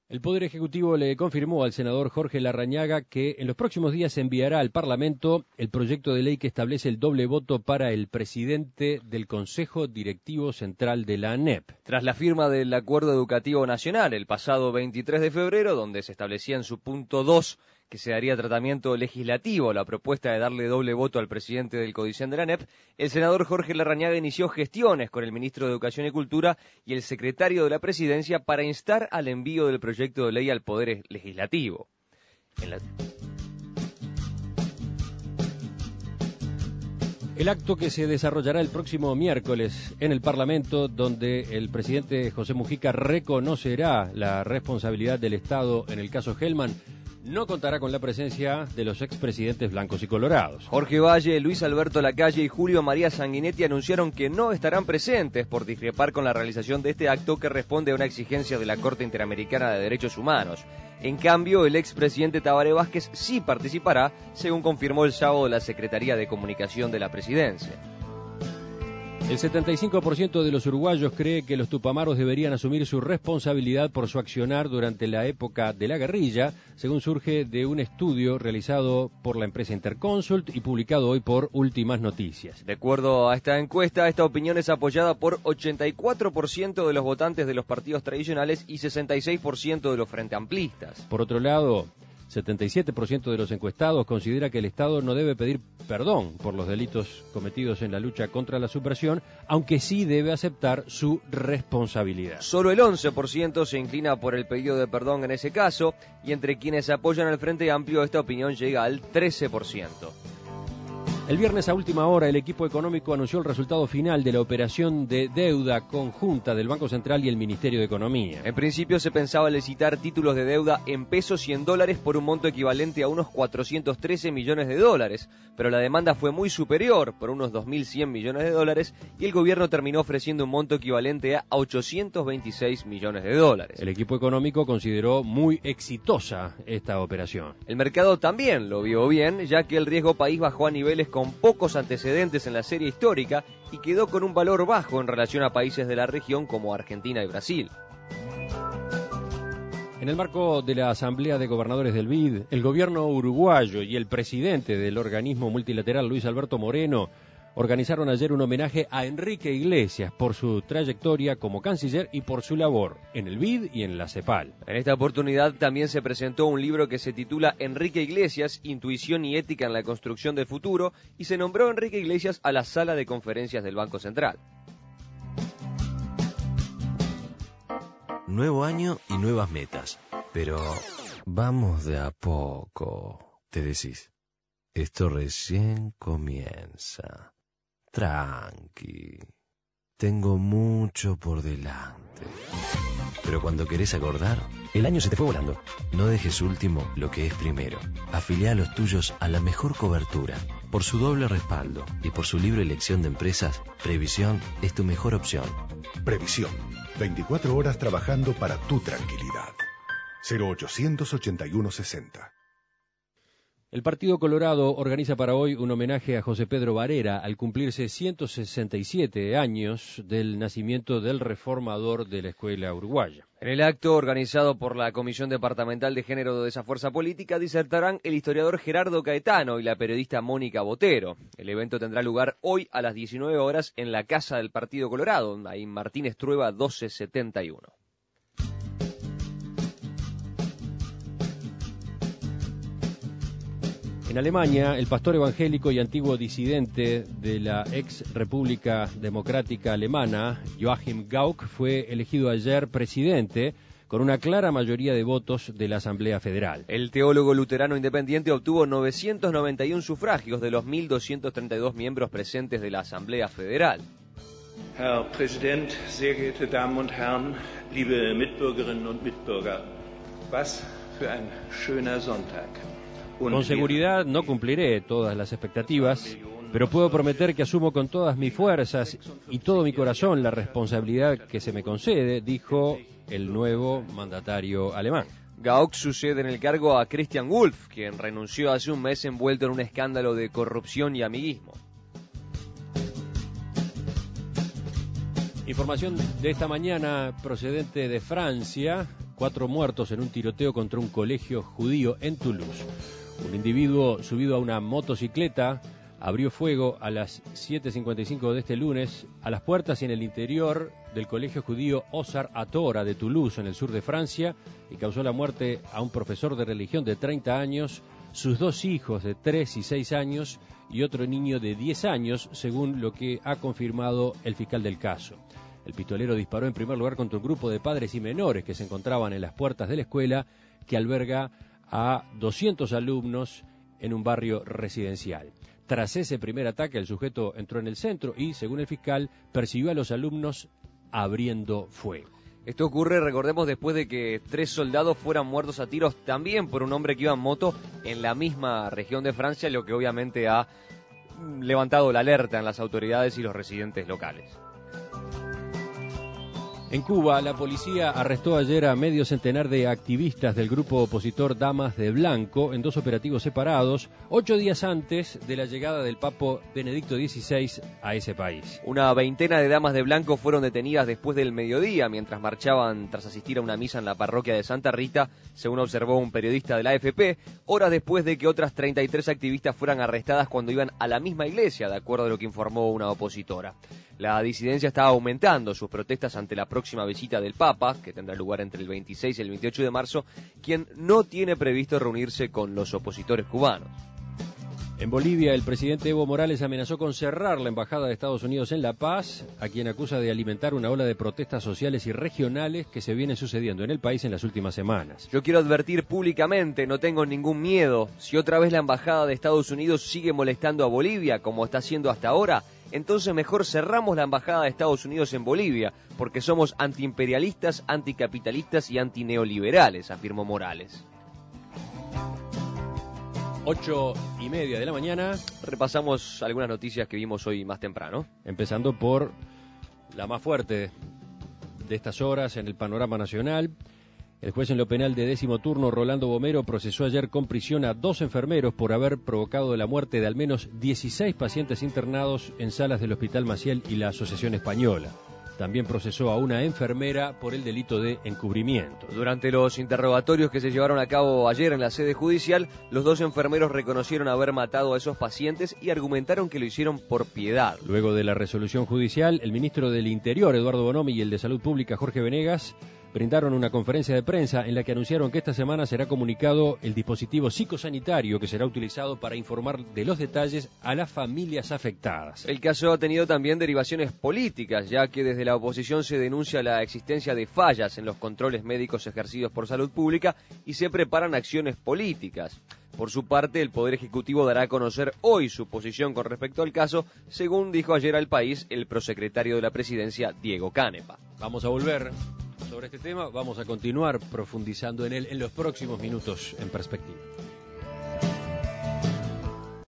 El Poder Ejecutivo le confirmó al senador Jorge Larrañaga que en los próximos días enviará al Parlamento el proyecto de ley que establece el doble voto para el presidente del Consejo Directivo Central de la ANEP. Tras la firma del Acuerdo Educativo Nacional el pasado 23 de febrero, donde se establecía en su punto 2 que se daría tratamiento legislativo a la propuesta de darle doble voto al presidente del Codicen de la ANEP, el senador Jorge Larrañaga inició gestiones con el ministro de Educación y Cultura y el secretario de la Presidencia para instar al envío del proyecto de ley al Poder Legislativo. El acto que se desarrollará el próximo miércoles en el Parlamento, donde el presidente José Mujica reconocerá la responsabilidad del Estado en el caso Gelman, no contará con la presencia de los expresidentes blancos y colorados. Jorge Valle, Luis Alberto Lacalle y Julio María Sanguinetti anunciaron que no estarán presentes por discrepar con la realización de este acto que responde a una exigencia de la Corte Interamericana de Derechos Humanos. En cambio, el expresidente Tabaré Vázquez sí participará, según confirmó el sábado la Secretaría de Comunicación de la Presidencia. El 75% de los uruguayos cree que los tupamaros deberían asumir su responsabilidad por su accionar durante la época de la guerrilla, según surge de un estudio realizado por la empresa Interconsult y publicado hoy por Últimas Noticias. De acuerdo a esta encuesta, esta opinión es apoyada por 84% de los votantes de los partidos tradicionales y 66% de los frente amplistas. Por otro lado, 77% de los encuestados considera que el Estado no debe pedir perdón por los delitos cometidos en la lucha contra la subversión, aunque sí debe aceptar su responsabilidad. Solo el 11% se inclina por el pedido de perdón en ese caso, y entre quienes apoyan al Frente Amplio esta opinión llega al 13%. El viernes a última hora, el equipo económico anunció el resultado final de la operación de deuda conjunta del Banco Central y el Ministerio de Economía. En principio se pensaba licitar títulos de deuda en pesos y en dólares por un monto equivalente a unos 413 millones de dólares, pero la demanda fue muy superior, por unos 2.100 millones de dólares, y el gobierno terminó ofreciendo un monto equivalente a 826 millones de dólares. El equipo económico consideró muy exitosa esta operación. El mercado también lo vio bien, ya que el riesgo país bajó a niveles con pocos antecedentes en la serie histórica y quedó con un valor bajo en relación a países de la región como Argentina y Brasil. En el marco de la Asamblea de Gobernadores del BID, el gobierno uruguayo y el presidente del organismo multilateral, Luis Alberto Moreno, organizaron ayer un homenaje a Enrique Iglesias por su trayectoria como canciller y por su labor en el BID y en la CEPAL. En esta oportunidad también se presentó un libro que se titula Enrique Iglesias, Intuición y Ética en la Construcción del Futuro, y se nombró a Enrique Iglesias a la sala de conferencias del Banco Central. Nuevo año y nuevas metas, pero vamos de a poco, te decís. Esto recién comienza. Tranqui, tengo mucho por delante. Pero cuando querés acordar, el año se te fue volando. No dejes último lo que es primero. Afiliá a los tuyos a la mejor cobertura. Por su doble respaldo y por su libre elección de empresas, Previsión es tu mejor opción. Previsión, 24 horas trabajando para tu tranquilidad. 0800 81 60. El Partido Colorado organiza para hoy un homenaje a José Pedro Varela al cumplirse 167 años del nacimiento del reformador de la escuela uruguaya. En el acto organizado por la Comisión Departamental de Género de esa fuerza política disertarán el historiador Gerardo Caetano y la periodista Mónica Botero. El evento tendrá lugar hoy a las 19 horas en la Casa del Partido Colorado, ahí en Martínez Trueba 1271. En Alemania, el pastor evangélico y antiguo disidente de la ex República Democrática Alemana, Joachim Gauck, fue elegido ayer presidente con una clara mayoría de votos de la Asamblea Federal. El teólogo luterano independiente obtuvo 991 sufragios de los 1.232 miembros presentes de la Asamblea Federal. Herr Präsident, sehr geehrte Damen und Herren, liebe Mitbürgerinnen und Mitbürger, was für ein schöner Sonntag. Con seguridad no cumpliré todas las expectativas, pero puedo prometer que asumo con todas mis fuerzas y todo mi corazón la responsabilidad que se me concede, dijo el nuevo mandatario alemán. Gauck sucede en el cargo a Christian Wulff, quien renunció hace un mes envuelto en un escándalo de corrupción y amiguismo. Información de esta mañana procedente de Francia. 4 muertos en un tiroteo contra un colegio judío en Toulouse. Un individuo subido a una motocicleta abrió fuego a las 7:55 de este lunes a las puertas y en el interior del colegio judío Ozar Hatorah de Toulouse, en el sur de Francia, y causó la muerte a un profesor de religión de 30 años, sus 2 hijos de 3 y 6 años y otro niño de 10 años, según lo que ha confirmado el fiscal del caso. El pistolero disparó en primer lugar contra un grupo de padres y menores que se encontraban en las puertas de la escuela, que alberga a 200 alumnos en un barrio residencial. Tras ese primer ataque, el sujeto entró en el centro y, según el fiscal, persiguió a los alumnos abriendo fuego. Esto ocurre, recordemos, después de que 3 soldados fueran muertos a tiros también por un hombre que iba en moto en la misma región de Francia, lo que obviamente ha levantado la alerta en las autoridades y los residentes locales. En Cuba, la policía arrestó ayer a medio centenar de activistas del grupo opositor Damas de Blanco en 2 operativos separados, 8 días antes de la llegada del Papa Benedicto XVI a ese país. Una veintena de damas de blanco fueron detenidas después del mediodía mientras marchaban tras asistir a una misa en la parroquia de Santa Rita, según observó un periodista de la AFP, horas después de que otras 33 activistas fueran arrestadas cuando iban a la misma iglesia, de acuerdo a lo que informó una opositora. La disidencia está aumentando sus protestas ante la próxima visita del Papa, que tendrá lugar entre el 26 y el 28 de marzo, quien no tiene previsto reunirse con los opositores cubanos. En Bolivia, el presidente Evo Morales amenazó con cerrar la embajada de Estados Unidos en La Paz, a quien acusa de alimentar una ola de protestas sociales y regionales que se vienen sucediendo en el país en las últimas semanas. Yo quiero advertir públicamente, no tengo ningún miedo. Si otra vez la embajada de Estados Unidos sigue molestando a Bolivia, como está haciendo hasta ahora, entonces mejor cerramos la embajada de Estados Unidos en Bolivia, porque somos antiimperialistas, anticapitalistas y antineoliberales, afirmó Morales. 8:30 de la mañana. Repasamos algunas noticias que vimos hoy más temprano. Empezando por la más fuerte de estas horas en el panorama nacional. El juez en lo penal de 10º turno, Rolando Bomero, procesó ayer con prisión a 2 enfermeros por haber provocado la muerte de al menos 16 pacientes internados en salas del Hospital Maciel y la Asociación Española. También procesó a una enfermera por el delito de encubrimiento. Durante los interrogatorios que se llevaron a cabo ayer en la sede judicial, los 2 enfermeros reconocieron haber matado a esos pacientes y argumentaron que lo hicieron por piedad. Luego de la resolución judicial, el ministro del Interior, Eduardo Bonomi, y el de Salud Pública, Jorge Venegas, brindaron una conferencia de prensa en la que anunciaron que esta semana será comunicado el dispositivo psicosanitario que será utilizado para informar de los detalles a las familias afectadas. El caso ha tenido también derivaciones políticas, ya que desde la oposición se denuncia la existencia de fallas en los controles médicos ejercidos por Salud Pública y se preparan acciones políticas. Por su parte, el Poder Ejecutivo dará a conocer hoy su posición con respecto al caso, según dijo ayer al país el prosecretario de la Presidencia, Diego Canepa. Vamos a volver sobre este tema, vamos a continuar profundizando en él en los próximos minutos en Perspectiva.